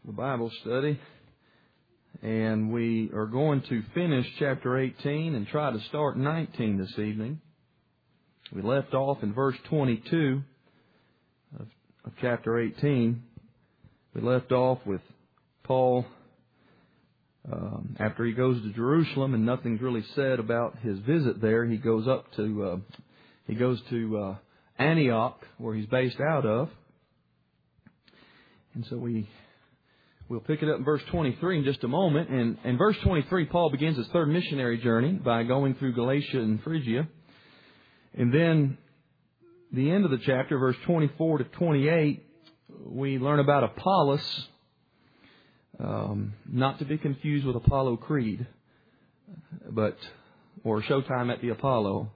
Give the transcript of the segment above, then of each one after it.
the Bible study, and we are going to finish chapter 18 and try to start 19 this evening. We left off in verse 22 of chapter 18. We left off with Paul after he goes to Jerusalem, and nothing's really said about his visit there. He goes to Antioch, where he's based out of, and so we'll pick it up in verse 23 in just a moment. And in verse 23, Paul begins his third missionary journey by going through Galatia and Phrygia. And then the end of the chapter, verse 24 to 28, we learn about Apollos, not to be confused with Apollo Creed, or Showtime at the Apollo,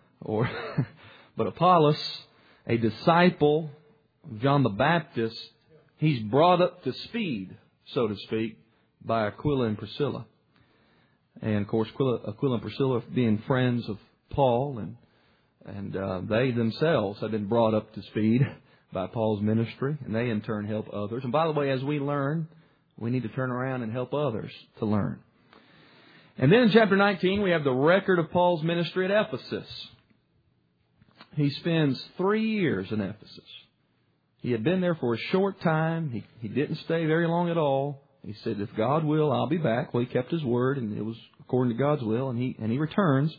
but Apollos, a disciple of John the Baptist. He's brought up to speed, so to speak, by Aquila and Priscilla. And of course, Aquila and Priscilla being friends of Paul, and they themselves have been brought up to speed by Paul's ministry, and they in turn help others. And by the way, as we learn, we need to turn around and help others to learn. And then in chapter 19, we have the record of Paul's ministry at Ephesus. He spends 3 years in Ephesus. He had been there for a short time. He didn't stay very long at all. He said, if God will, I'll be back. Well, he kept his word, and it was according to God's will, and he returns.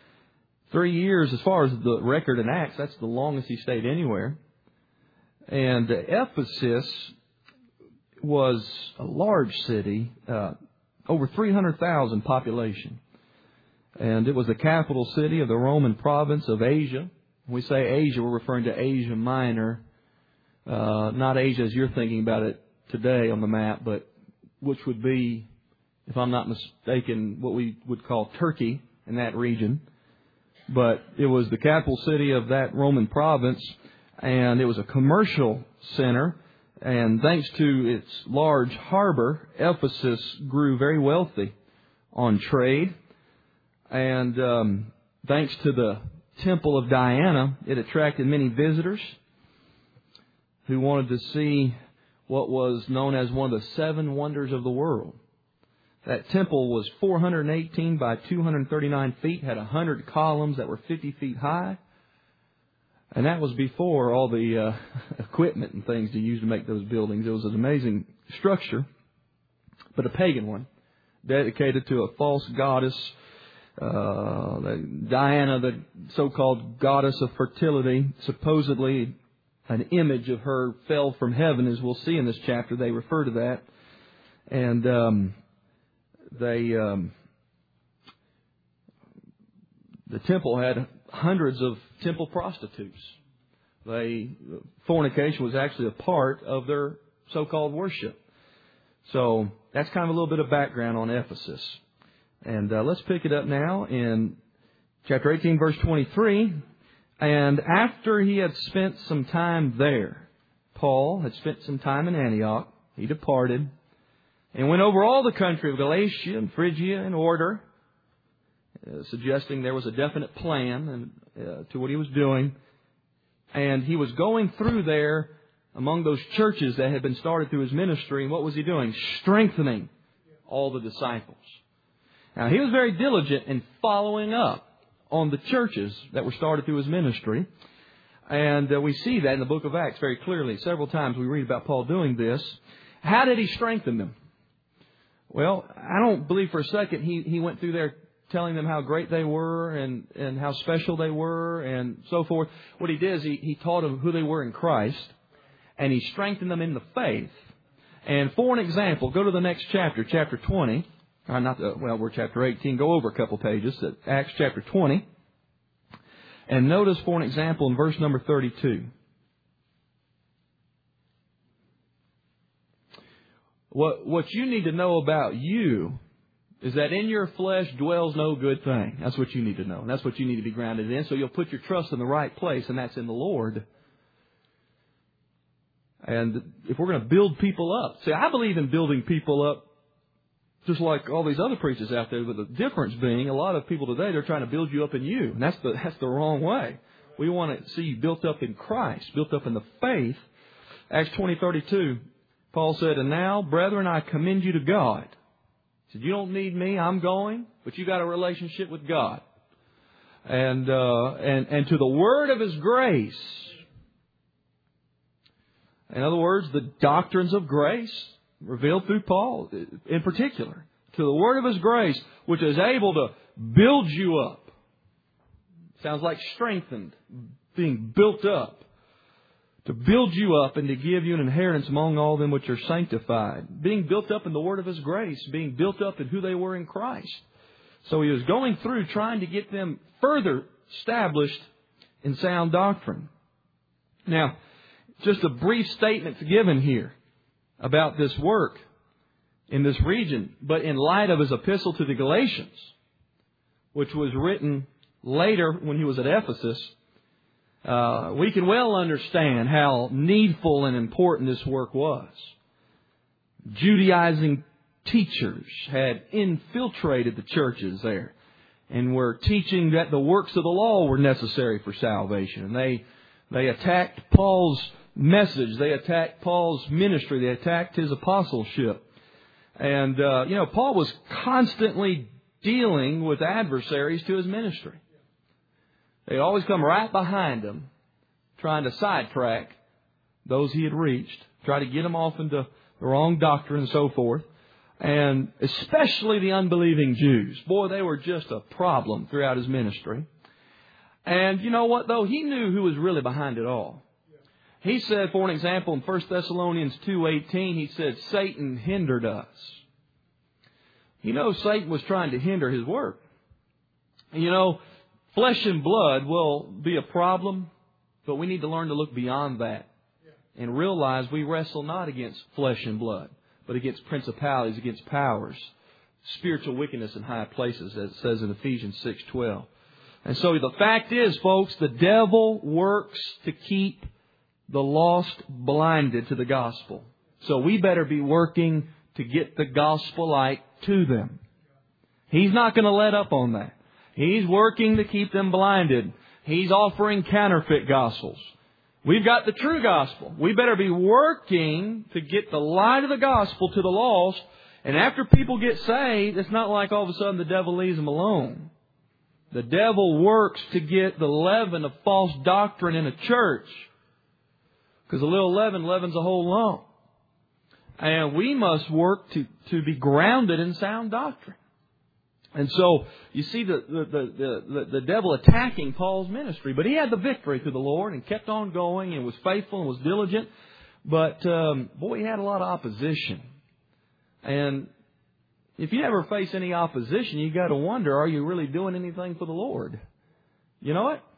3 years, as far as the record in Acts, that's the longest he stayed anywhere. And Ephesus was a large city, over 300,000 population. And it was the capital city of the Roman province of Asia. When we say Asia, we're referring to Asia Minor. Not Asia as you're thinking about it today on the map, but which would be, if I'm not mistaken, what we would call Turkey in that region. But it was the capital city of that Roman province, and it was a commercial center. And thanks to its large harbor, Ephesus grew very wealthy on trade. And thanks to the Temple of Diana, it attracted many visitors who wanted to see what was known as one of the 7 wonders of the world. That temple was 418 by 239 feet, had 100 columns that were 50 feet high. And that was before all the equipment and things to use to make those buildings. It was an amazing structure, but a pagan one, dedicated to a false goddess, Diana, the so-called goddess of fertility. Supposedly an image of her fell from heaven, as we'll see in this chapter. They refer to that. And the temple had hundreds of temple prostitutes. Fornication was actually a part of their so-called worship. So that's kind of a little bit of background on Ephesus. And let's pick it up now in chapter 18, verse 23. And after he had spent some time there, Paul had spent some time in Antioch. He departed and went over all the country of Galatia and Phrygia in order, suggesting there was a definite plan to what he was doing. And he was going through there among those churches that had been started through his ministry. And what was he doing? Strengthening all the disciples. Now, he was very diligent in following up on the churches that were started through his ministry. And we see that in the book of Acts very clearly. Several times we read about Paul doing this. How did he strengthen them? Well, I don't believe for a second he went through there telling them how great they were and how special they were and so forth. What he did is he taught them who they were in Christ, and he strengthened them in the faith. And for an example, go to the next chapter, chapter 20. We're chapter 18. Go over a couple pages at Acts chapter 20. And notice for an example in verse number 32. What you need to know about you is that in your flesh dwells no good thing. That's what you need to know. And that's what you need to be grounded in. So you'll put your trust in the right place, and that's in the Lord. And if we're going to build people up, see, I believe in building people up just like all these other preachers out there, but the difference being a lot of people today, they're trying to build you up in you. And that's the wrong way. We want to see you built up in Christ, built up in the faith. Acts 20:32, Paul said, and now, brethren, I commend you to God. He said, you don't need me, I'm going, but you got a relationship with God. And to the word of His grace. In other words, the doctrines of grace revealed through Paul in particular. To the word of His grace, which is able to build you up. Sounds like strengthened, being built up. To build you up and to give you an inheritance among all them which are sanctified. Being built up in the word of His grace. Being built up in who they were in Christ. So he was going through trying to get them further established in sound doctrine. Now, just a brief statement given here about this work in this region, but in light of his epistle to the Galatians, which was written later when he was at Ephesus, we can well understand how needful and important this work was. Judaizing teachers had infiltrated the churches there and were teaching that the works of the law were necessary for salvation. And they attacked Paul's message. They attacked Paul's ministry. They attacked his apostleship. And, Paul was constantly dealing with adversaries to his ministry. They always come right behind him, trying to sidetrack those he had reached, try to get them off into the wrong doctrine and so forth. And especially the unbelieving Jews. Boy, they were just a problem throughout his ministry. And you know what, though? He knew who was really behind it all. He said, for an example, in 1 Thessalonians 2:18, he said, Satan hindered us. You know, Satan was trying to hinder his work. You know, flesh and blood will be a problem, but we need to learn to look beyond that and realize we wrestle not against flesh and blood, but against principalities, against powers, spiritual wickedness in high places, as it says in Ephesians 6:12. And so the fact is, folks, the devil works to keep the lost blinded to the gospel. So we better be working to get the gospel light to them. He's not going to let up on that. He's working to keep them blinded. He's offering counterfeit gospels. We've got the true gospel. We better be working to get the light of the gospel to the lost. And after people get saved, it's not like all of a sudden the devil leaves them alone. The devil works to get the leaven of false doctrine in a church. Because a little leaven leavens a whole lump. And we must work to be grounded in sound doctrine. And so you see the devil attacking Paul's ministry. But he had the victory through the Lord and kept on going and was faithful and was diligent. But, he had a lot of opposition. And if you ever face any opposition, you got to wonder, are you really doing anything for the Lord? You know what?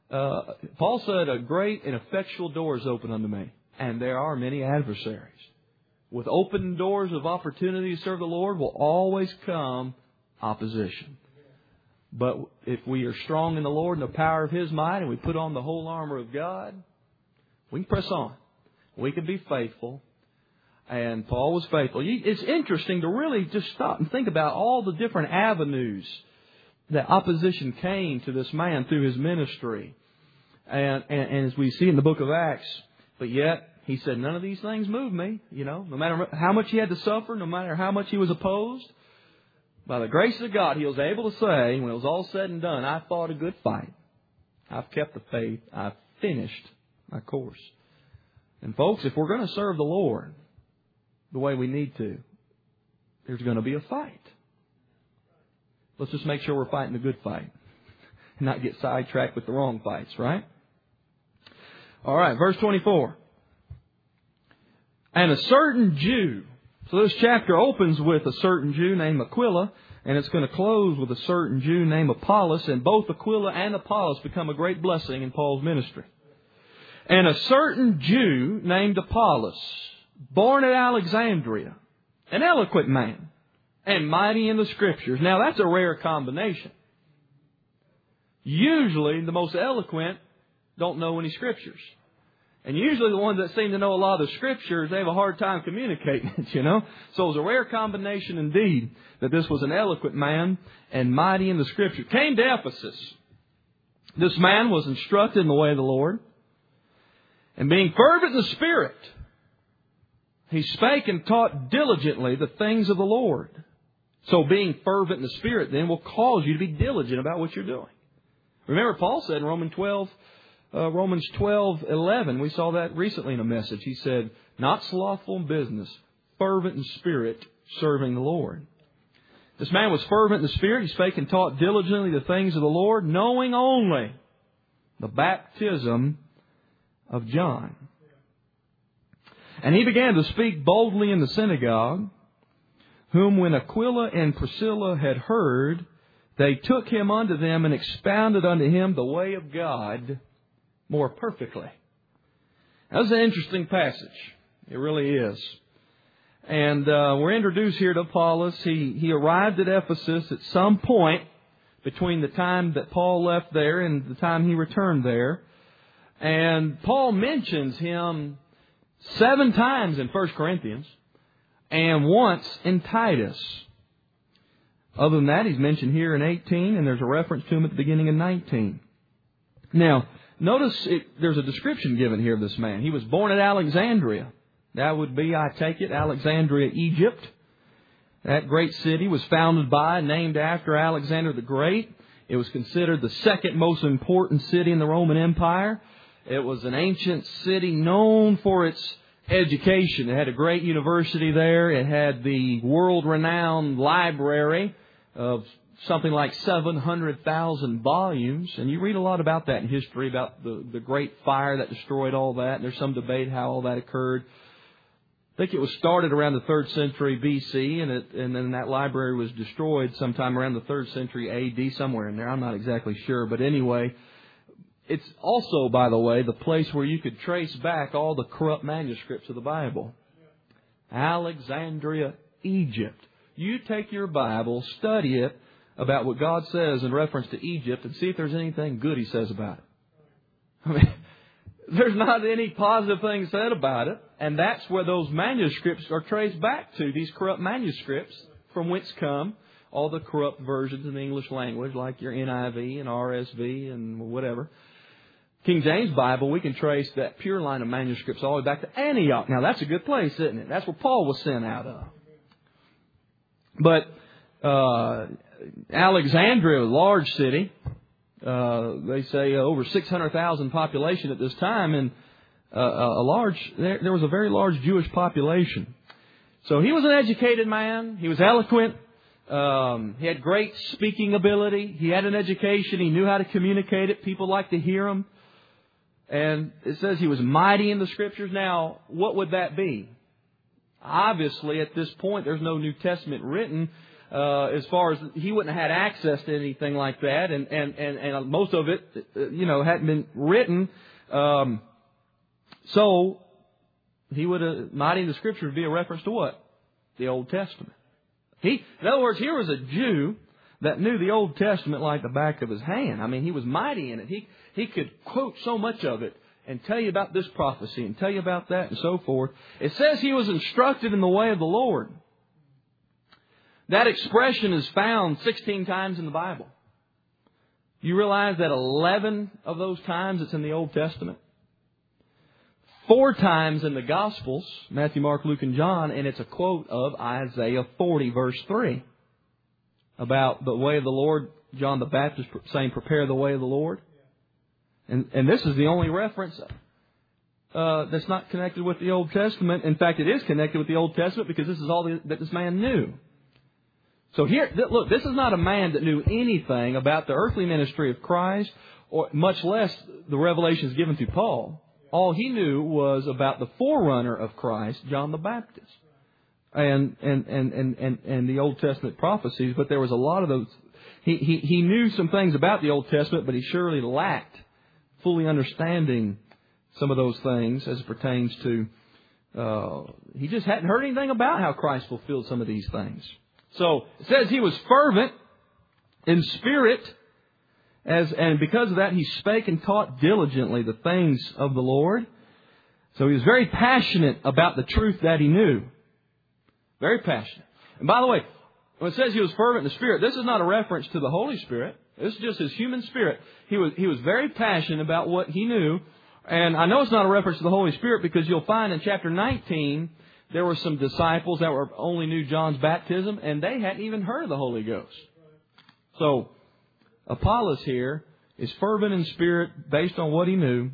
Paul said, a great and effectual door is open unto me. And there are many adversaries. With open doors of opportunity to serve the Lord will always come opposition. But if we are strong in the Lord and the power of His might, and we put on the whole armor of God, we can press on. We can be faithful. And Paul was faithful. It's interesting to really just stop and think about all the different avenues that opposition came to this man through his ministry. And as we see in the book of Acts, but yet he said, none of these things move me. You know, no matter how much he had to suffer, no matter how much he was opposed, by the grace of God, he was able to say, when it was all said and done, I fought a good fight. I've kept the faith. I've finished my course. And folks, if we're going to serve the Lord the way we need to, there's going to be a fight. Let's just make sure we're fighting a good fight and not get sidetracked with the wrong fights, right? All right, verse 24. And a certain Jew. So this chapter opens with a certain Jew named Aquila, and it's going to close with a certain Jew named Apollos, and both Aquila and Apollos become a great blessing in Paul's ministry. And a certain Jew named Apollos, born at Alexandria, an eloquent man, and mighty in the Scriptures. Now that's a rare combination. Usually the most eloquent don't know any Scriptures. And usually the ones that seem to know a lot of the Scriptures, they have a hard time communicating it, you know. So it was a rare combination indeed that this was an eloquent man and mighty in the Scripture. Came to Ephesus. This man was instructed in the way of the Lord. And being fervent in the Spirit, He spake and taught diligently the things of the Lord. So being fervent in the Spirit then will cause you to be diligent about what you're doing. Remember, Paul said in Romans 12:11, we saw that recently in a message. He said, not slothful in business, fervent in spirit, serving the Lord. This man was fervent in the Spirit. He spake and taught diligently the things of the Lord, knowing only the baptism of John. And he began to speak boldly in the synagogue, whom when Aquila and Priscilla had heard, they took him unto them and expounded unto him the way of God more perfectly. That's an interesting passage. It really is. And we're introduced here to Apollos. He arrived at Ephesus at some point between the time that Paul left there and the time he returned there. And Paul mentions him 7 times in 1 Corinthians and once in Titus. Other than that, he's mentioned here in 18, and there's a reference to him at the beginning of 19. Now, notice there's a description given here of this man. He was born at Alexandria. That would be, I take it, Alexandria, Egypt. That great city was founded by and named after Alexander the Great. It was considered the second most important city in the Roman Empire. It was an ancient city known for its education. It had a great university there. It had the world-renowned library of something like 700,000 volumes. And you read a lot about that in history, about the great fire that destroyed all that. And there's some debate how all that occurred. I think it was started around the 3rd century B.C., and then that library was destroyed sometime around the 3rd century A.D., somewhere in there. I'm not exactly sure. But anyway, it's also, by the way, the place where you could trace back all the corrupt manuscripts of the Bible. Alexandria, Egypt. You take your Bible, study it about what God says in reference to Egypt, and see if there's anything good He says about it. I mean, there's not any positive thing said about it. And that's where those manuscripts are traced back to, these corrupt manuscripts, from whence come all the corrupt versions in the English language, like your NIV and RSV and whatever. King James Bible, we can trace that pure line of manuscripts all the way back to Antioch. Now, that's a good place, isn't it? That's where Paul was sent out of. But Alexandria, a large city, they say over 600,000 population at this time, and there was a very large Jewish population. So he was an educated man. He was eloquent. He had great speaking ability. He had an education. He knew how to communicate it. People liked to hear him. And it says he was mighty in the Scriptures. Now, what would that be? Obviously, at this point, there's no New Testament written. As far as he wouldn't have had access to anything like that, and most of it, hadn't been written. So he would have, mighty in the Scripture would be a reference to what? The Old Testament. In other words, here was a Jew that knew the Old Testament like the back of his hand. I mean, he was mighty in it. He could quote so much of it and tell you about this prophecy and tell you about that and so forth. It says he was instructed in the way of the Lord. That expression is found 16 times in the Bible. You realize that 11 of those times it's in the Old Testament? 4 times in the Gospels, Matthew, Mark, Luke, and John, and it's a quote of Isaiah 40, verse 3, about the way of the Lord, John the Baptist saying, prepare the way of the Lord. And this is the only reference that's not connected with the Old Testament. In fact, it is connected with the Old Testament because this is all that this man knew. So here, look, this is not a man that knew anything about the earthly ministry of Christ, or much less the revelations given to Paul. All he knew was about the forerunner of Christ, John the Baptist, and the Old Testament prophecies. But there was a lot of those. He knew some things about the Old Testament, but he surely lacked fully understanding some of those things as it pertains to. He just hadn't heard anything about how Christ fulfilled some of these things. So it says he was fervent in spirit, and because of that he spake and taught diligently the things of the Lord. So he was very passionate about the truth that he knew. Very passionate. And by the way, when it says he was fervent in the Spirit, this is not a reference to the Holy Spirit. This is just his human spirit. He was very passionate about what he knew. And I know it's not a reference to the Holy Spirit because you'll find in chapter 19 there were some disciples that only knew John's baptism, and they hadn't even heard of the Holy Ghost. So, Apollos here is fervent in spirit based on what he knew.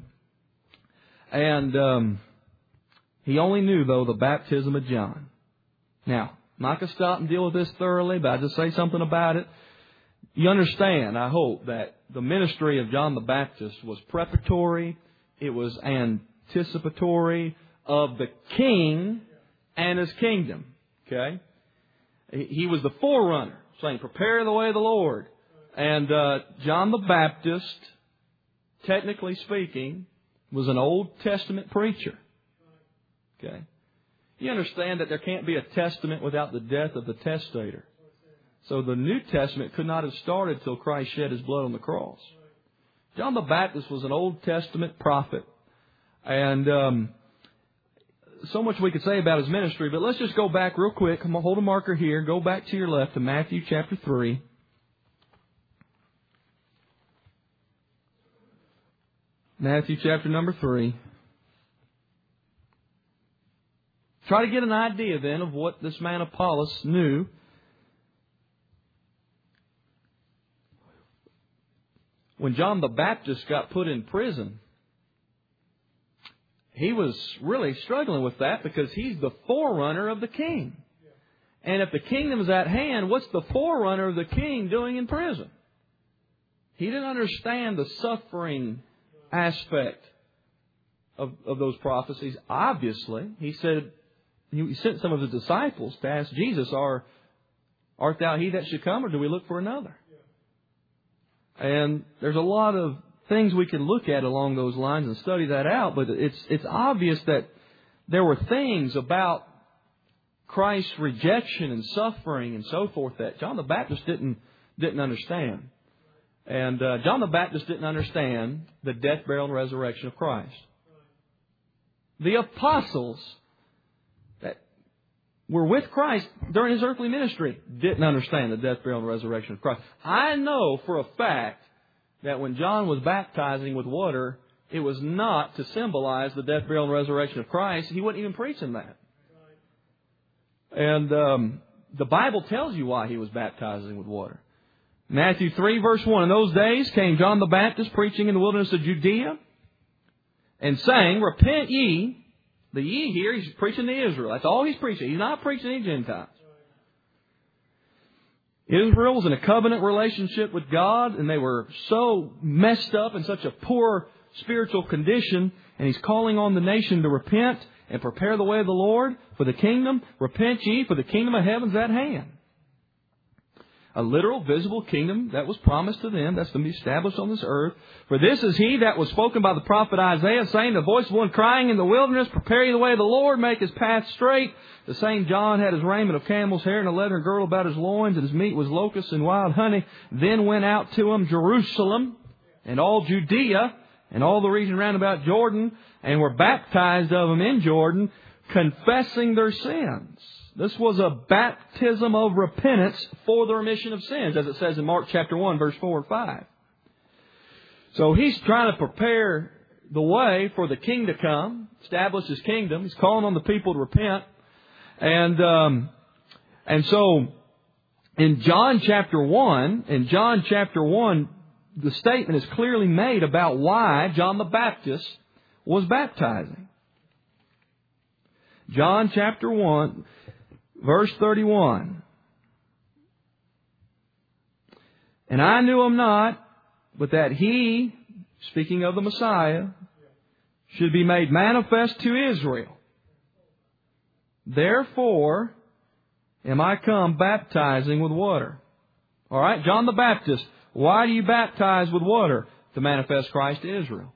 And he only knew, though, the baptism of John. Now, I'm not going to stop and deal with this thoroughly, but I'll just say something about it. You understand, I hope, that the ministry of John the Baptist was preparatory. It was anticipatory of the King and His kingdom. Okay? He was the forerunner, saying, prepare the way of the Lord. And John the Baptist, technically speaking, was an Old Testament preacher. Okay? You understand that there can't be a testament without the death of the testator. So the New Testament could not have started till Christ shed His blood on the cross. John the Baptist was an Old Testament prophet. And so much we could say about his ministry, but let's just go back real quick. Come on, hold a marker here. Go back to your left to Matthew chapter 3. Matthew chapter number 3. Try to get an idea then of what this man Apollos knew. When John the Baptist got put in prison, he was really struggling with that because he's the forerunner of the King. And if the kingdom is at hand, what's the forerunner of the King doing in prison? He didn't understand the suffering aspect of those prophecies. Obviously, he said, he sent some of his disciples to ask Jesus, art thou he that should come, or do we look for another? And there's a lot of things we can look at along those lines and study that out, but it's obvious that there were things about Christ's rejection and suffering and so forth that John the Baptist didn't understand. And John the Baptist didn't understand the death, burial, and resurrection of Christ. The apostles that were with Christ during His earthly ministry didn't understand the death, burial, and resurrection of Christ. I know for a fact that when John was baptizing with water, it was not to symbolize the death, burial, and resurrection of Christ. He wasn't even preaching that. And the Bible tells you why he was baptizing with water. Matthew 3, verse 1. In those days came John the Baptist preaching in the wilderness of Judea and saying, repent ye. The ye here, he's preaching to Israel. That's all he's preaching. He's not preaching to any Gentiles. Israel was in a covenant relationship with God, and they were so messed up in such a poor spiritual condition, and he's calling on the nation to repent and prepare the way of the Lord for the kingdom. Repent ye, for the kingdom of heaven is at hand. A literal, visible kingdom that was promised to them, that's going to be established on this earth. For this is he that was spoken by the prophet Isaiah, saying, the voice of one crying in the wilderness, prepare ye the way of the Lord, make His path straight. The same John had his raiment of camel's hair and a leathern girdle about his loins, and his meat was locusts and wild honey. Then went out to him Jerusalem and all Judea and all the region round about Jordan, and were baptized of them in Jordan, confessing their sins. This was a baptism of repentance for the remission of sins, as it says in Mark chapter 1, verse 4 and 5. So he's trying to prepare the way for the King to come, establish His kingdom. He's calling on the people to repent. And so in John chapter 1, the statement is clearly made about why John the Baptist was baptizing. John chapter 1, verse 31. And I knew him not, but that he, speaking of the Messiah, should be made manifest to Israel. Therefore am I come baptizing with water. All right, John the Baptist, why do you baptize with water? To manifest Christ to Israel.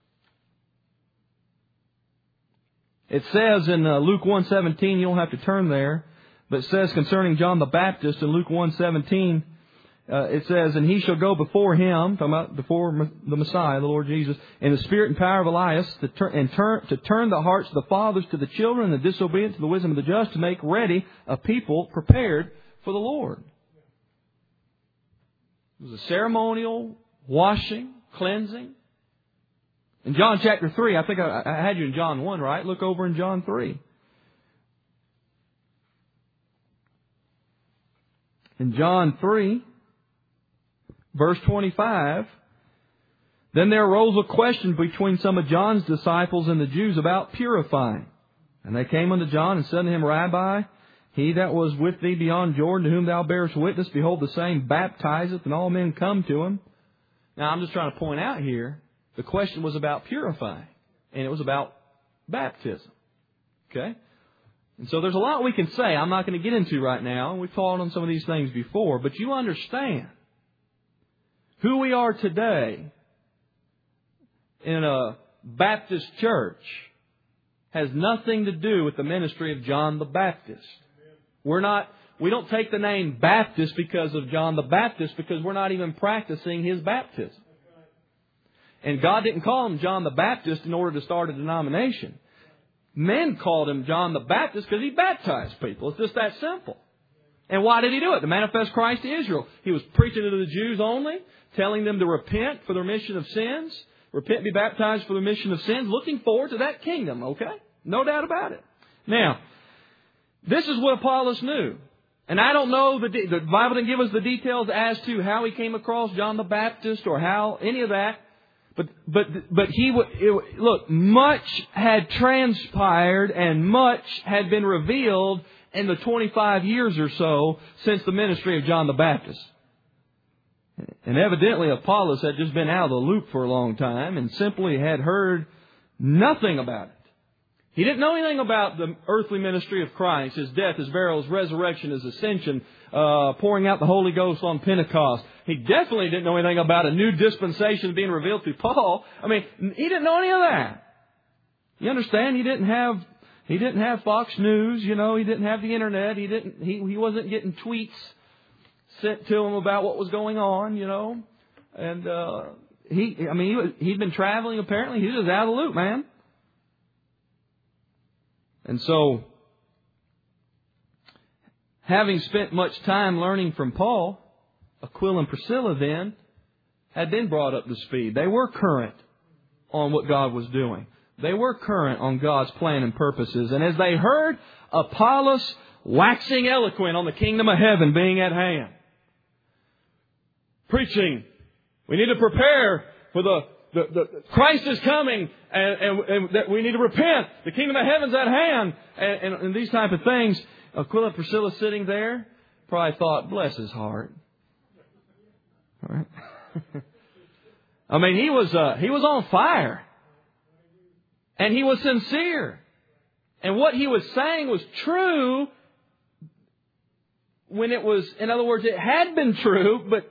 It says in Luke 1:17, you don't have to turn there, but it says concerning John the Baptist in Luke 1:17, it says, and he shall go before him, talking about before the Messiah, the Lord Jesus, in the spirit and power of Elias, to turn the hearts of the fathers to the children, and the disobedient to the wisdom of the just, to make ready a people prepared for the Lord. It was a ceremonial washing, cleansing. In John chapter 3, I think I had you in John 1, right? Look over in John 3. In John 3, verse 25, then there arose a question between some of John's disciples and the Jews about purifying. And they came unto John and said to him, Rabbi, he that was with thee beyond Jordan, to whom thou bearest witness, behold, the same baptizeth, and all men come to him. Now, I'm just trying to point out here, the question was about purifying, and it was about baptism. Okay? And so there's a lot we can say I'm not going to get into right now. We've taught on some of these things before, but you understand who we are today in a Baptist church has nothing to do with the ministry of John the Baptist. We don't take the name Baptist because of John the Baptist, because we're not even practicing his baptism. And God didn't call him John the Baptist in order to start a denomination. Men called him John the Baptist because he baptized people. It's just that simple. And why did he do it? To manifest Christ to Israel. He was preaching to the Jews only, telling them to repent for the remission of sins. Repent and be baptized for the remission of sins. Looking forward to that kingdom, okay? No doubt about it. Now, this is what Apollos knew. And I don't know, the Bible didn't give us the details as to how he came across John the Baptist or how, any of that. But he would, look, much had transpired and much had been revealed in the 25 years or so since the ministry of John the Baptist. And evidently Apollos had just been out of the loop for a long time and simply had heard nothing about it. He didn't know anything about the earthly ministry of Christ, His death, His burial, His resurrection, His ascension, pouring out the Holy Ghost on Pentecost. He definitely didn't know anything about a new dispensation being revealed through Paul. I mean, he didn't know any of that. You understand? He didn't have Fox News, you know, he didn't have the internet, he wasn't getting tweets sent to him about what was going on, you know. And he'd been traveling apparently. He was just out of the loop, man. And so, having spent much time learning from Paul, Aquila and Priscilla then had been brought up to speed. They were current on what God was doing. They were current on God's plan and purposes. And as they heard Apollos waxing eloquent on the kingdom of heaven being at hand, preaching, we need to prepare for the Christ is coming, and that we need to repent. The kingdom of heaven's at hand, and these type of things. Aquila and Priscilla sitting there probably thought, bless his heart. All right. I mean, he was on fire, and he was sincere, and what he was saying was true. When it was, in other words, it had been true, but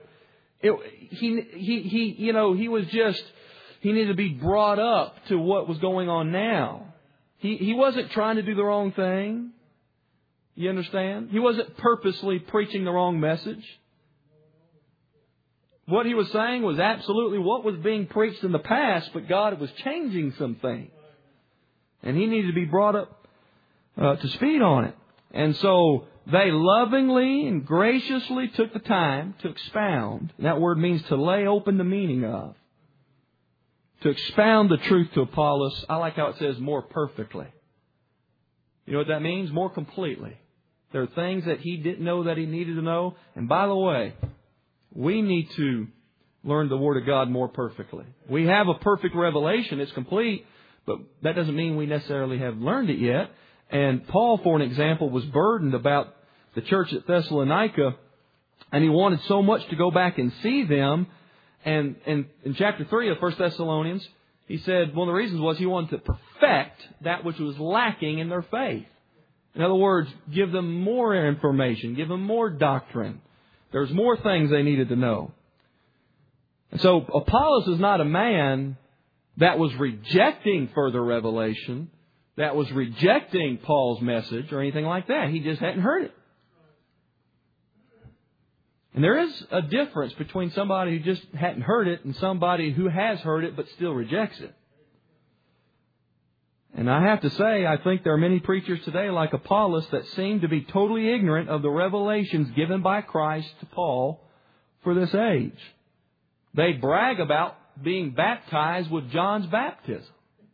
he needed to be brought up to what was going on now. He wasn't trying to do the wrong thing. You understand? He wasn't purposely preaching the wrong message. What he was saying was absolutely what was being preached in the past, but God was changing some things. And he needed to be brought up to speed on it. And so they lovingly and graciously took the time to expound. And that word means to lay open the meaning of. To expound the truth to Apollos. I like how it says more perfectly. You know what that means? More completely. There are things that he didn't know that he needed to know. And by the way, we need to learn the Word of God more perfectly. We have a perfect revelation. It's complete. But that doesn't mean we necessarily have learned it yet. And Paul, for an example, was burdened about the church at Thessalonica. And he wanted so much to go back and see them. And in chapter 3 of 1 Thessalonians, he said one of the reasons was he wanted to perfect that which was lacking in their faith. In other words, give them more information, give them more doctrine. There's more things they needed to know. And so Apollos is not a man that was rejecting further revelation, that was rejecting Paul's message or anything like that. He just hadn't heard it. And there is a difference between somebody who just hadn't heard it and somebody who has heard it but still rejects it. And I have to say, I think there are many preachers today like Apollos that seem to be totally ignorant of the revelations given by Christ to Paul for this age. They brag about being baptized with John's baptism.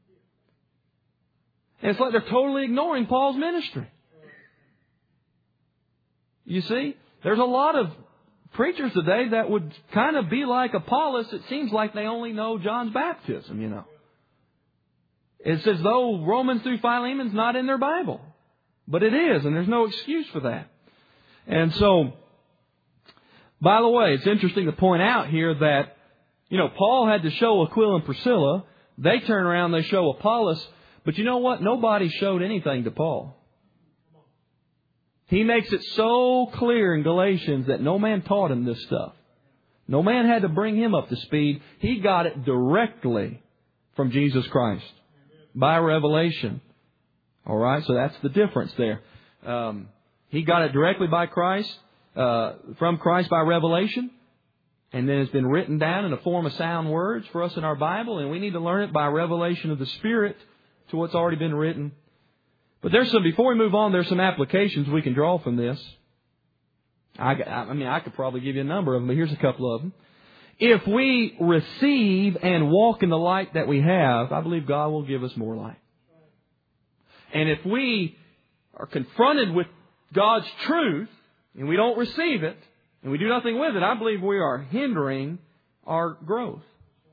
And it's like they're totally ignoring Paul's ministry. You see? There's a lot of preachers today that would kind of be like Apollos. It seems like they only know John's baptism, you know. It's as though Romans through Philemon's not in their Bible. But it is, and there's no excuse for that. And so, by the way, it's interesting to point out here that, you know, Paul had to show Aquila and Priscilla. They turn around, they show Apollos. But you know what? Nobody showed anything to Paul. He makes it so clear in Galatians that no man taught him this stuff. No man had to bring him up to speed. He got it directly from Jesus Christ by revelation. All right, so that's the difference there. He got it directly by Christ, from Christ by revelation. And then it's been written down in the form of sound words for us in our Bible. And we need to learn it by revelation of the Spirit to what's already been written. But before we move on, there's some applications we can draw from this. I could probably give you a number of them, but here's a couple of them. If we receive and walk in the light that we have, I believe God will give us more light. And if we are confronted with God's truth and we don't receive it and we do nothing with it, I believe we are hindering our growth.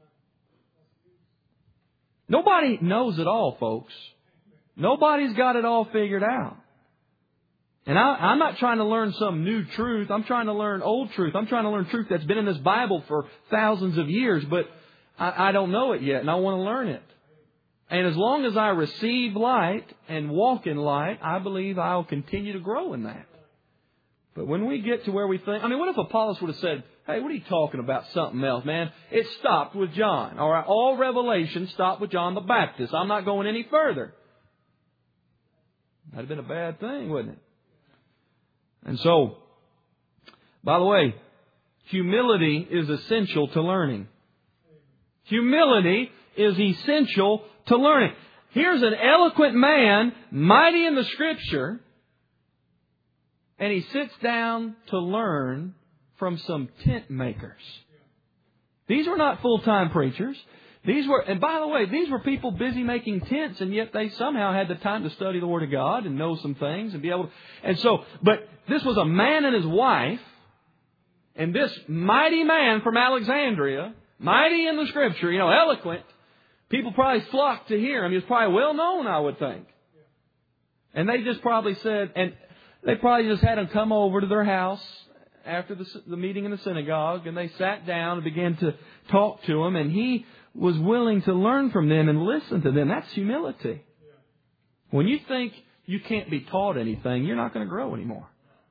Nobody knows it all, folks. Nobody's got it all figured out. And I'm not trying to learn some new truth. I'm trying to learn old truth. I'm trying to learn truth that's been in this Bible for thousands of years, but I don't know it yet, and I want to learn it. And as long as I receive light and walk in light, I believe I'll continue to grow in that. But when we get to where we think, what if Apollos would have said, hey, what are you talking about? Something else, man. It stopped with John. All right, all revelation stopped with John the Baptist. I'm not going any further. That'd have been a bad thing, wouldn't it? And so, by the way, humility is essential to learning. Humility is essential to learning. Here's an eloquent man, mighty in the Scripture, and he sits down to learn from some tent makers. These were not full-time preachers. And by the way, these were people busy making tents, and yet they somehow had the time to study the Word of God and know some things and be able to. But this was a man and his wife, and this mighty man from Alexandria, mighty in the Scripture, eloquent, people probably flocked to hear him. He was probably well known, I would think. And they just probably said, and they probably just had him come over to their house after the meeting in the synagogue, and they sat down and began to talk to him, and he was willing to learn from them and listen to them. That's humility. When you think you can't be taught anything, you're not going to grow anymore.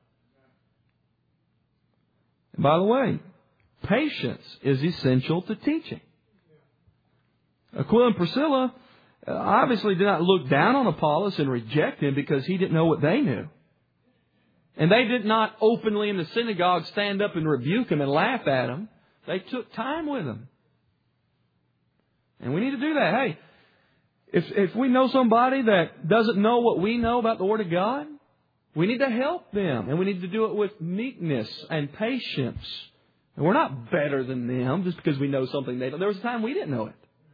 And by the way, patience is essential to teaching. Aquila and Priscilla obviously did not look down on Apollos and reject him because he didn't know what they knew. And they did not openly in the synagogue stand up and rebuke him and laugh at him. They took time with him. And we need to do that. Hey, if we know somebody that doesn't know what we know about the Word of God, we need to help them. And we need to do it with meekness and patience. And we're not better than them just because we know something they don't. There was a time we didn't know it.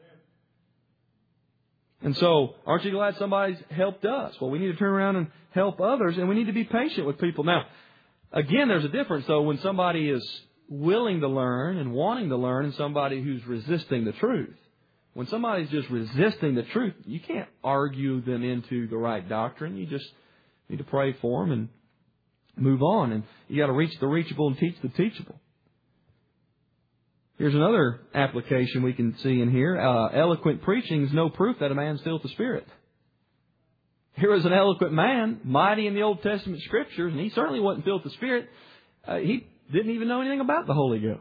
And so, aren't you glad somebody's helped us? Well, we need to turn around and help others, and we need to be patient with people. Now, again, there's a difference, though, when somebody is willing to learn and wanting to learn and somebody who's resisting the truth. When somebody's just resisting the truth, you can't argue them into the right doctrine. You just need to pray for them and move on. And you got to reach the reachable and teach the teachable. Here's another application we can see in here. Eloquent preaching is no proof that a man's filled with the Spirit. Here was an eloquent man, mighty in the Old Testament Scriptures, and he certainly wasn't filled with the Spirit. He didn't even know anything about the Holy Ghost.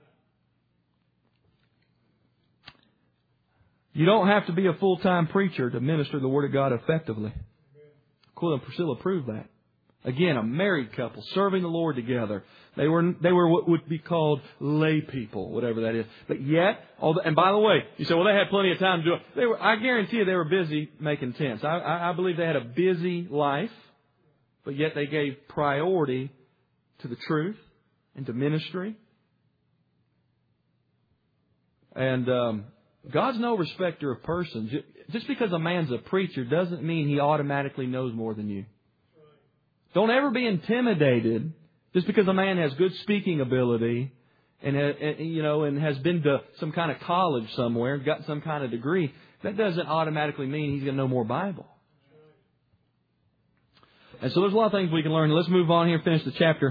You don't have to be a full-time preacher to minister the Word of God effectively. Aquila and Priscilla proved that. Again, a married couple serving the Lord together. They were what would be called lay people, whatever that is. But yet, and by the way, you say, well, they had plenty of time to do it. I guarantee you they were busy making tents. I believe they had a busy life, but yet they gave priority to the truth and to ministry. And God's no respecter of persons. Just because a man's a preacher doesn't mean he automatically knows more than you. Don't ever be intimidated Just because a man has good speaking ability and has been to some kind of college somewhere, got some kind of degree, that doesn't automatically mean he's going to know more Bible. And so there's a lot of things we can learn. Let's move on here, finish the chapter.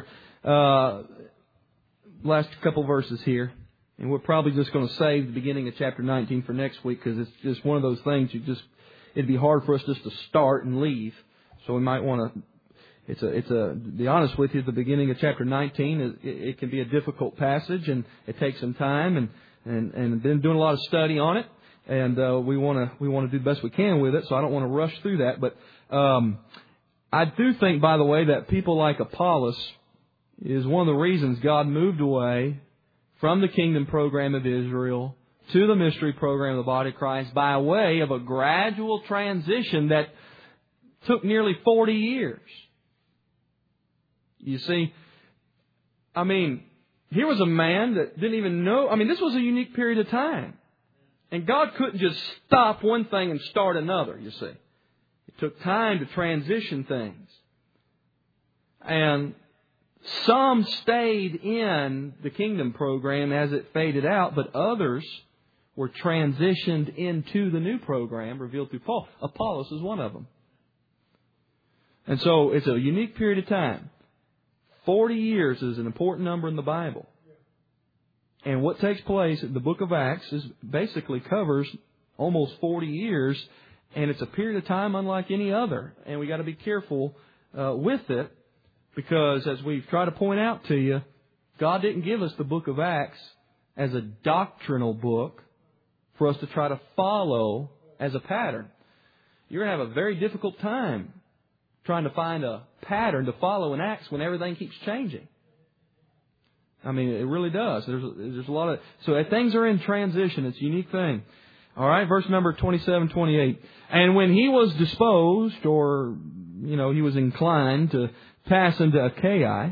Last couple verses here. And we're probably just going to save the beginning of chapter 19 for next week, because it's just one of those things it'd be hard for us just to start and leave. So we might want to, to be honest with you, the beginning of chapter 19, it can be a difficult passage, and it takes some time, and been doing a lot of study on it. And we want to do the best we can with it, so I don't want to rush through that. But I do think, by the way, that people like Apollos is one of the reasons God moved away from the kingdom program of Israel to the mystery program of the body of Christ by way of a gradual transition that took nearly 40 years. You see, here was a man that didn't even know. This was a unique period of time. And God couldn't just stop one thing and start another, you see. It took time to transition things. And some stayed in the kingdom program as it faded out, but others were transitioned into the new program revealed through Paul. Apollos is one of them. And so it's a unique period of time. 40 years is an important number in the Bible. And what takes place in the book of Acts basically covers almost 40 years, and it's a period of time unlike any other. And we got to be careful with it, because as we've tried to point out to you, God didn't give us the book of Acts as a doctrinal book for us to try to follow as a pattern. You're going to have a very difficult time trying to find a pattern to follow in Acts when everything keeps changing. It really does. There's a lot of... So things are in transition. It's a unique thing. All right, verse number 27, 28. And when he was disposed, or, he was inclined to pass into Achaia,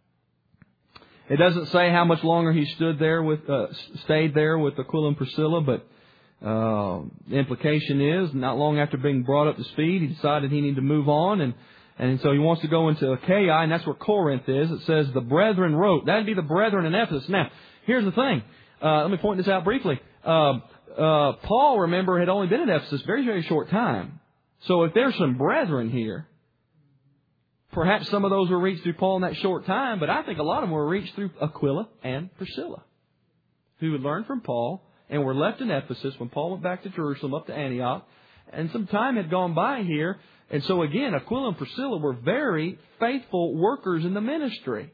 it doesn't say how much longer he stayed there with Aquila and Priscilla, but the implication is, not long after being brought up to speed, he decided he needed to move on, and so he wants to go into Achaia, and that's where Corinth is. It says, the brethren wrote. That'd be the brethren in Ephesus. Now, here's the thing. Let me point this out briefly. Paul, remember, had only been in Ephesus a very, very short time. So if there's some brethren here, perhaps some of those were reached through Paul in that short time, but I think a lot of them were reached through Aquila and Priscilla, who had learned from Paul and were left in Ephesus when Paul went back to Jerusalem up to Antioch. And some time had gone by here. And so again, Aquila and Priscilla were very faithful workers in the ministry.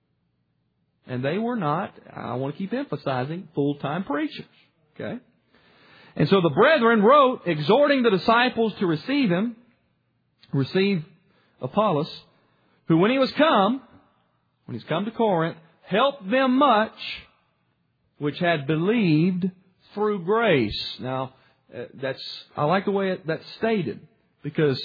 And they were not, I want to keep emphasizing, full-time preachers. Okay? And so the brethren wrote, exhorting the disciples to receive Apollos, who when he's come to Corinth, helped them much which had believed through grace. Now, I like the way that's stated, because,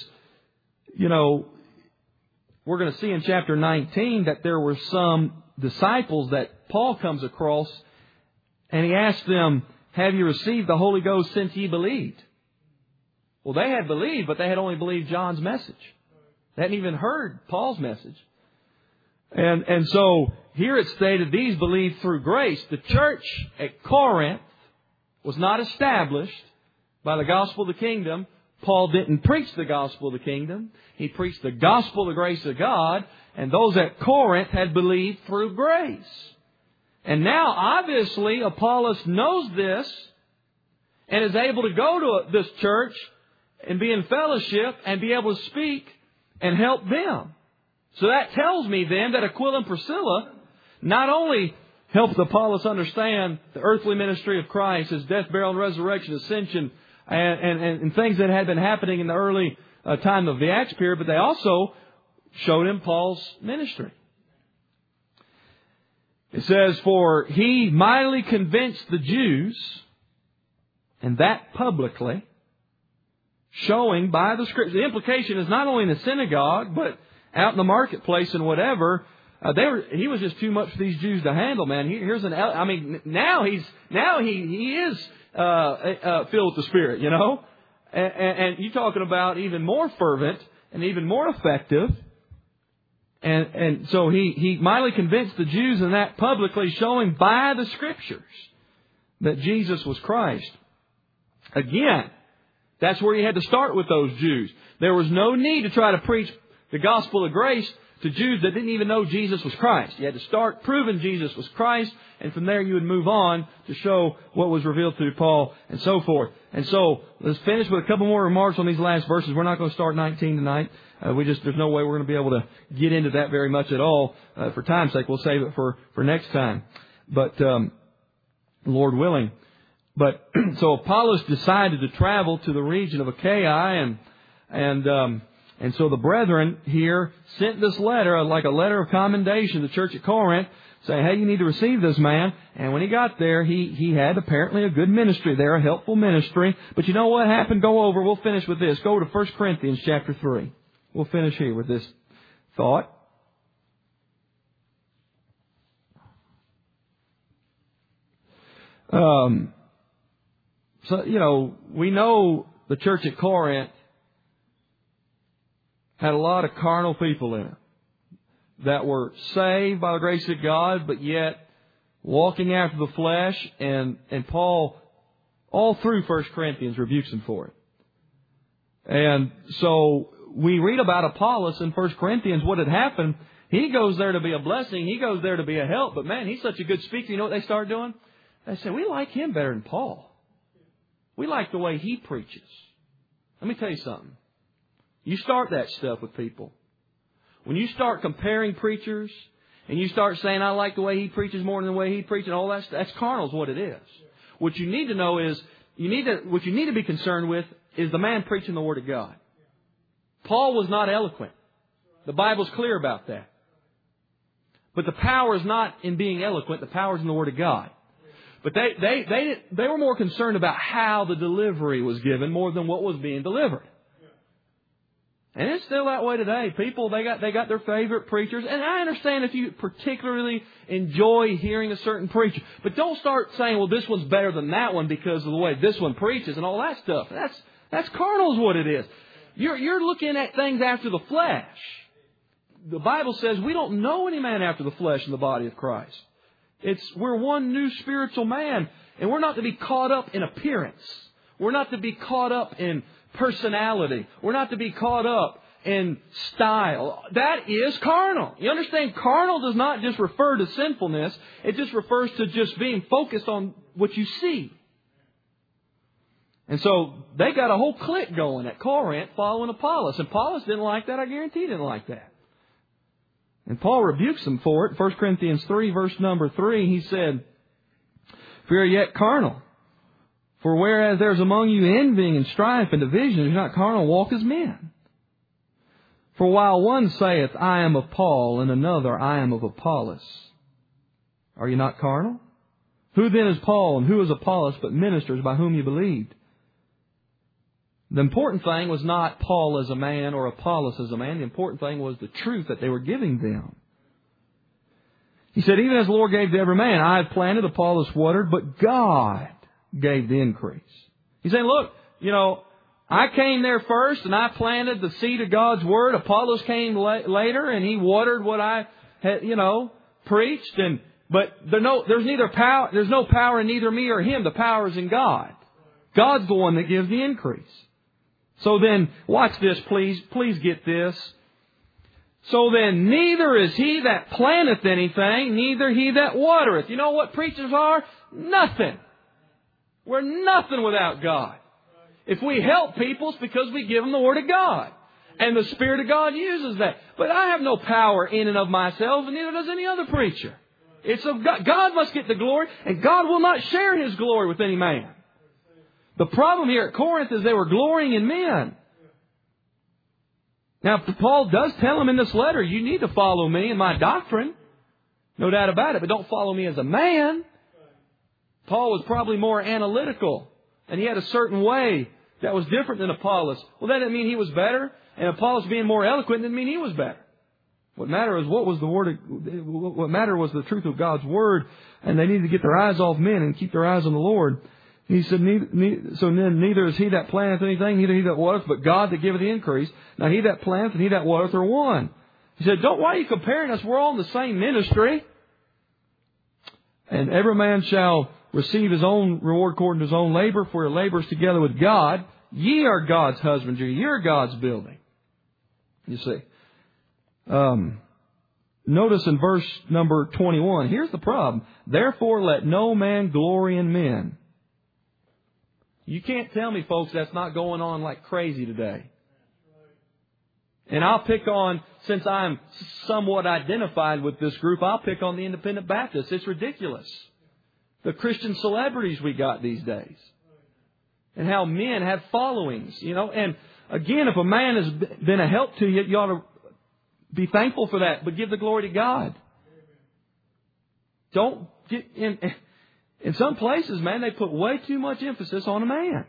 we're going to see in chapter 19 that there were some disciples that Paul comes across, and he asked them, have you received the Holy Ghost since ye believed? Well, they had believed, but they had only believed John's message. They hadn't even heard Paul's message. And so here it's stated these believed through grace. The church at Corinth was not established by the gospel of the kingdom. Paul didn't preach the gospel of the kingdom. He preached the gospel of the grace of God. And those at Corinth had believed through grace. And now, obviously, Apollos knows this and is able to go to this church and be in fellowship and be able to speak and help them. So that tells me then that Aquila and Priscilla not only helped Apollos understand the earthly ministry of Christ, His death, burial, and resurrection, ascension, and things that had been happening in the early time of the Acts period, but they also showed him Paul's ministry. It says, for he mightily convinced the Jews, and that publicly, showing by the Scripture. The implication is not only in the synagogue, but out in the marketplace and whatever. He was just too much for these Jews to handle, man. Now he is filled with the Spirit, and you're talking about even more fervent and even more effective. And so he mightily convinced the Jews in that publicly, showing by the Scriptures that Jesus was Christ. Again, that's where he had to start with those Jews. There was no need to try to preach the gospel of grace to Jews that didn't even know Jesus was Christ. You had to start proving Jesus was Christ, and from there you would move on to show what was revealed through Paul and so forth. And so, let's finish with a couple more remarks on these last verses. We're not going to start 19 tonight. There's no way we're going to be able to get into that very much at all. For time's sake, we'll save it for next time. But, Lord willing. But, so Apollos decided to travel to the region of Achaia, and so the brethren here sent this letter, like a letter of commendation to the church at Corinth, saying, hey, you need to receive this man. And when he got there, he had apparently a good ministry there, a helpful ministry. But you know what happened? Go over. We'll finish with this. Go to 1 Corinthians chapter 3. We'll finish here with this thought. So, we know the church at Corinth had a lot of carnal people in it that were saved by the grace of God, but yet walking after the flesh. And Paul, all through 1 Corinthians, rebukes them for it. And so we read about Apollos in 1 Corinthians, what had happened. He goes there to be a blessing. He goes there to be a help. But man, he's such a good speaker. You know what they start doing? They say, we like him better than Paul. We like the way he preaches. Let me tell you something. You start that stuff with people. When you start comparing preachers and you start saying, I like the way he preaches more than the way he preaches, and all that stuff, that's carnal is what it is. What you need to know is, what you need to be concerned with is the man preaching the Word of God. Paul was not eloquent. The Bible's clear about that. But the power is not in being eloquent. The power is in the Word of God. But they were more concerned about how the delivery was given more than what was being delivered. And it's still that way today. People, they got their favorite preachers. And I understand if you particularly enjoy hearing a certain preacher. But don't start saying, well, this one's better than that one because of the way this one preaches and all that stuff. That's carnal is what it is. You're looking at things after the flesh. The Bible says we don't know any man after the flesh in the body of Christ. We're one new spiritual man. And we're not to be caught up in appearance. We're not to be caught up in personality. We're not to be caught up in style. That is carnal. You understand? Carnal does not just refer to sinfulness. It just refers to just being focused on what you see. And so they got a whole clique going at Corinth following Apollos. And Apollos didn't like that. I guarantee he didn't like that. And Paul rebukes them for it. 1 Corinthians 3, verse number 3, he said, "For you are yet carnal. For whereas there's among you envying and strife and division, you're not carnal, walk as men. For while one saith, I am of Paul, and another, I am of Apollos, are you not carnal? Who then is Paul and who is Apollos but ministers by whom you believed?" The important thing was not Paul as a man or Apollos as a man. The important thing was the truth that they were giving them. He said, even as the Lord gave to every man, I have planted, Apollos watered, but God gave the increase. He's saying, look, I came there first and I planted the seed of God's Word. Apollos came later and he watered what I had, preached. But there's no power in neither me or him. The power is in God. God's the one that gives the increase. So then, watch this, please. Please get this. So then, neither is he that planteth anything, neither he that watereth. You know what preachers are? Nothing. We're nothing without God. If we help people, it's because we give them the Word of God. And the Spirit of God uses that. But I have no power in and of myself, and neither does any other preacher. It's of God. God must get the glory, and God will not share His glory with any man. The problem here at Corinth is they were glorying in men. Now, Paul does tell them in this letter, you need to follow me in my doctrine. No doubt about it, but don't follow me as a man. Paul was probably more analytical, and he had a certain way that was different than Apollos. Well, that didn't mean he was better, and Apollos being more eloquent didn't mean he was better. What mattered was what mattered was the truth of God's Word, and they needed to get their eyes off men and keep their eyes on the Lord. He said, so then neither is he that planteth anything, neither he that watereth, but God that giveth the increase. Now he that planteth and he that watereth are one, He said, why are you comparing us? We're all in the same ministry. And every man shall receive his own reward according to his own labor, for he labors together with God. Ye are God's husbandry. Ye are God's building. You see. Notice in verse number 21, here's the problem. Therefore let no man glory in men. You can't tell me, folks, that's not going on like crazy today. And I'll pick on, since I'm somewhat identified with this group, I'll pick on the Independent Baptists. It's ridiculous. The Christian celebrities we got these days. And how men have followings, And again, if a man has been a help to you, you ought to be thankful for that, but give the glory to God. Don't get in some places, man, they put way too much emphasis on a man.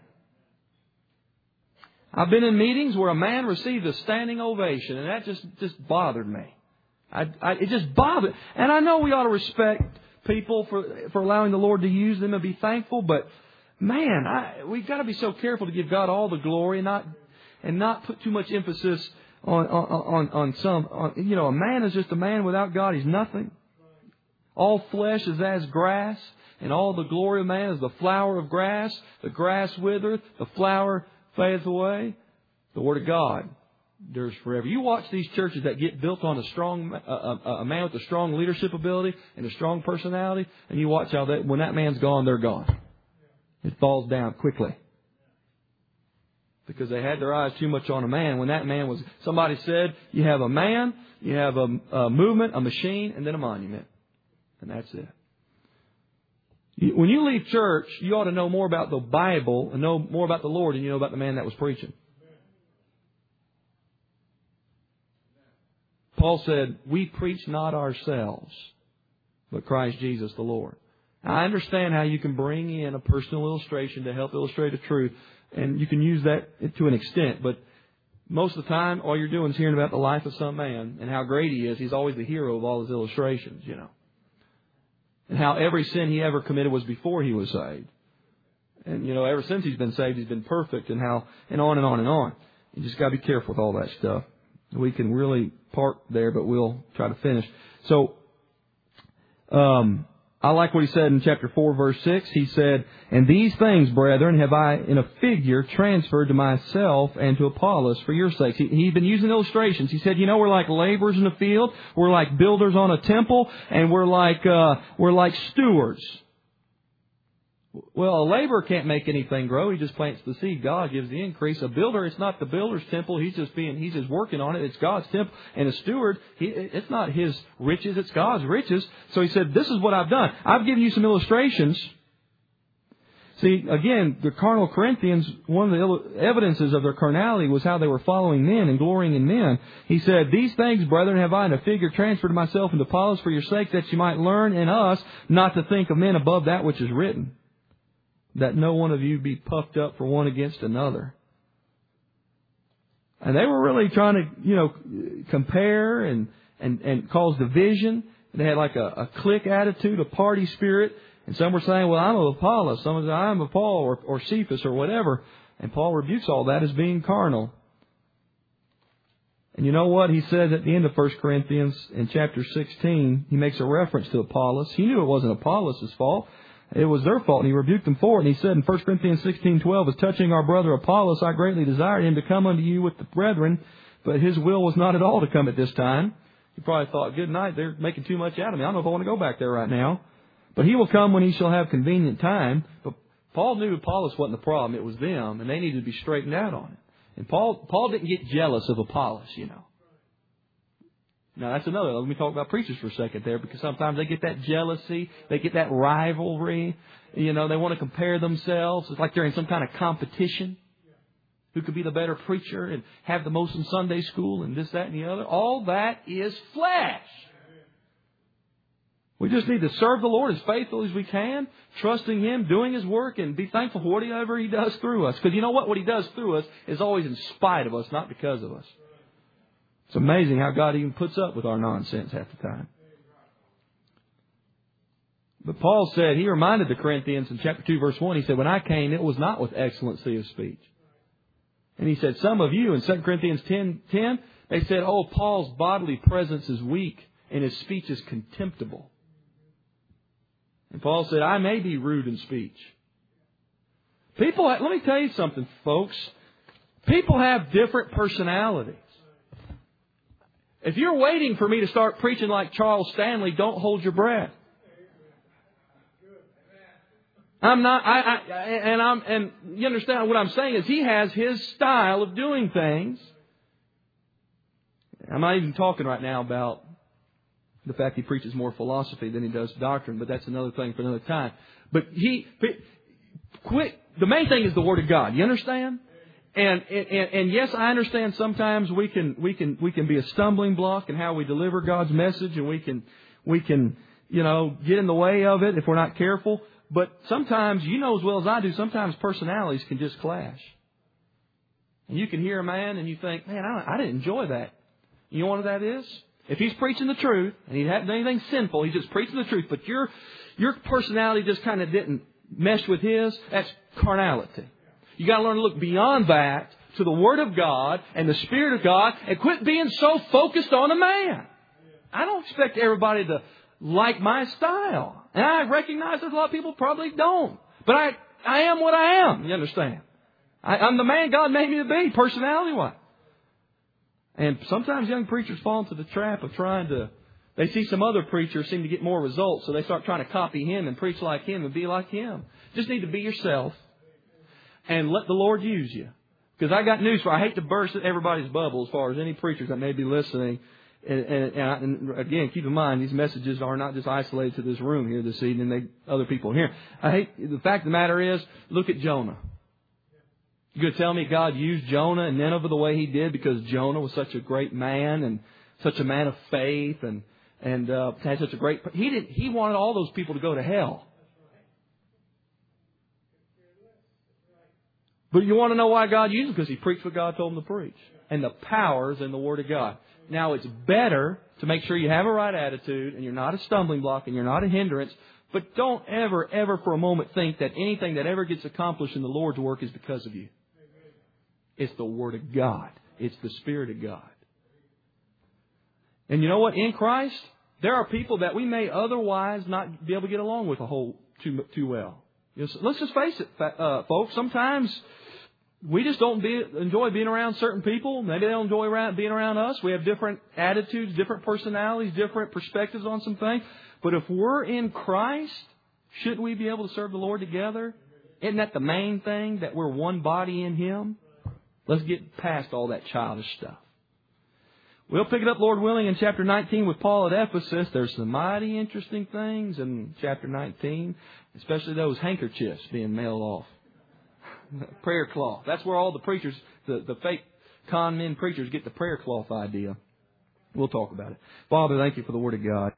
I've been in meetings where a man received a standing ovation, and that just bothered me. It just bothered. And I know we ought to respect people for allowing the Lord to use them and be thankful, but man, we've got to be so careful to give God all the glory and not put too much emphasis on some. A man is just a man without God. He's nothing. All flesh is as grass, and all the glory of man is the flower of grass. The grass withereth, the flower fadeth away. The Word of God endures forever. You watch these churches that get built on a man with a strong leadership ability and a strong personality, and you watch how when that man's gone, they're gone. It falls down quickly. Because they had their eyes too much on a man. When that man was, somebody said, you have a man, you have a movement, a machine, and then a monument. And that's it. When you leave church, you ought to know more about the Bible and know more about the Lord than you know about the man that was preaching. Paul said, we preach not ourselves, but Christ Jesus the Lord. Now, I understand how you can bring in a personal illustration to help illustrate a truth, and you can use that to an extent, but most of the time, all you're doing is hearing about the life of some man and how great he is. He's always the hero of all his illustrations, And how every sin he ever committed was before he was saved. And, ever since he's been saved, he's been perfect, and on and on and on. You just got to be careful with all that stuff. We can really park there, but we'll try to finish. So, I like what he said in chapter 4, verse 6. He said, and these things, brethren, have I in a figure transferred to myself and to Apollos for your sakes. He'd been using illustrations. He said, we're like laborers in the field. We're like builders on a temple. And we're like stewards. Well, a laborer can't make anything grow. He just plants the seed. God gives the increase. A builder, it's not the builder's temple. He's just working on it. It's God's temple. And a steward, it's not his riches. It's God's riches. So he said, this is what I've done. I've given you some illustrations. See, again, the carnal Corinthians, one of the evidences of their carnality was how they were following men and glorying in men. He said, these things, brethren, have I in a figure transferred to myself and to Apollos for your sake, that you might learn in us not to think of men above that which is written, that no one of you be puffed up for one against another. And they were really trying to, compare and cause division. They had like a clique attitude, a party spirit. And some were saying, well, I'm of Apollos. Some were saying, I'm of Paul or Cephas or whatever. And Paul rebukes all that as being carnal. And you know what? He says at the end of 1 Corinthians in chapter 16, he makes a reference to Apollos. He knew it wasn't Apollos' fault. It was their fault, and he rebuked them for it. And he said in 1 Corinthians 16:12, as touching our brother Apollos, I greatly desired him to come unto you with the brethren, but his will was not at all to come at this time. You probably thought, good night, they're making too much out of me. I don't know if I want to go back there right now. But he will come when he shall have convenient time. But Paul knew Apollos wasn't the problem. It was them, and they needed to be straightened out on it. And Paul didn't get jealous of Apollos, Now, that's another. Let me talk about preachers for a second there, because sometimes they get that jealousy. They get that rivalry. They want to compare themselves. It's like they're in some kind of competition. Who could be the better preacher and have the most in Sunday school and this, that, and the other. All that is flesh. We just need to serve the Lord as faithfully as we can, trusting Him, doing His work, and be thankful for whatever He does through us. Because you know what? What He does through us is always in spite of us, not because of us. It's amazing how God even puts up with our nonsense half the time. But Paul said, he reminded the Corinthians in chapter 2, verse 1, he said, when I came, it was not with excellency of speech. And he said, some of you, in 2 Corinthians 10:10, They said, oh, Paul's bodily presence is weak and his speech is contemptible. And Paul said, I may be rude in speech. People, let me tell you something, folks. People have different personalities. If you're waiting for me to start preaching like Charles Stanley, don't hold your breath. I'm not, and you understand what I'm saying is he has his style of doing things. I'm not even talking right now about the fact he preaches more philosophy than he does doctrine, but that's another thing for another time. But the main thing is the Word of God. You understand? And yes, I understand sometimes we can be a stumbling block in how we deliver God's message, and we can get in the way of it if we're not careful. But sometimes, you know as well as I do, sometimes personalities can just clash. And you can hear a man and you think, man, I didn't enjoy that. You know what that is? If he's preaching the truth and he hadn't done anything sinful, he's just preaching the truth, but your personality just kind of didn't mesh with his, that's carnality. You got to learn to look beyond that to the Word of God and the Spirit of God and quit being so focused on a man. I don't expect everybody to like my style. And I recognize that a lot of people probably don't. But I am what I am, you understand? I'm the man God made me to be, personality-wise. And sometimes young preachers fall into the trap of they see some other preachers seem to get more results, so they start trying to copy him and preach like him and be like him. Just need to be yourself and let the Lord use you. Because I got news for you. I hate to burst everybody's bubble as far as any preachers that may be listening. And again, keep in mind, these messages are not just isolated to this room here this evening. Other people here. The fact of the matter is, look at Jonah. You going to tell me God used Jonah and Nineveh the way He did because Jonah was such a great man and such a man of faith and had such a great... He wanted all those people to go to hell. But you want to know why God used him? Because he preached what God told him to preach. And the power's in the Word of God. Now, it's better to make sure you have a right attitude and you're not a stumbling block and you're not a hindrance. But don't ever, ever for a moment think that anything that ever gets accomplished in the Lord's work is because of you. It's the Word of God. It's the Spirit of God. And you know what? In Christ, there are people that we may otherwise not be able to get along with too well. Let's just face it, folks. Sometimes we just don't enjoy being around certain people. Maybe they don't enjoy being around us. We have different attitudes, different personalities, different perspectives on some things. But if we're in Christ, shouldn't we be able to serve the Lord together? Isn't that the main thing, that we're one body in Him? Let's get past all that childish stuff. We'll pick it up, Lord willing, in chapter 19 with Paul at Ephesus. There's some mighty interesting things in chapter 19, especially those handkerchiefs being mailed off. Prayer cloth. That's where all the preachers, the fake con men preachers, get the prayer cloth idea. We'll talk about it. Father, thank you for the Word of God.